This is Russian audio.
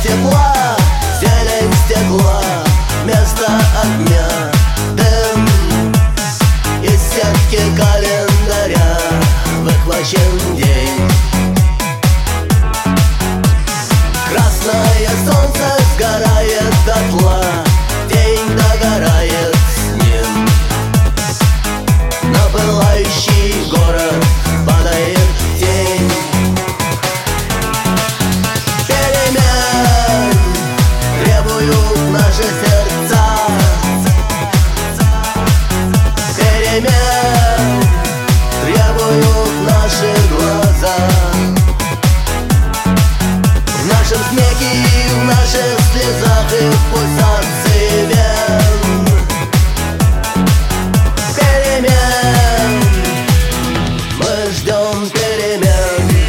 тепла, зелень стекла, вместо огня дым. Из сетки календаря выхвачен день. Красное солнце сгорает дотла, день догорает с ним. На пылающий город падает тень. Перемен требуют наши сердца, перемен требуют наши глаза. В нашем смехе и в наших слезах и в пульсах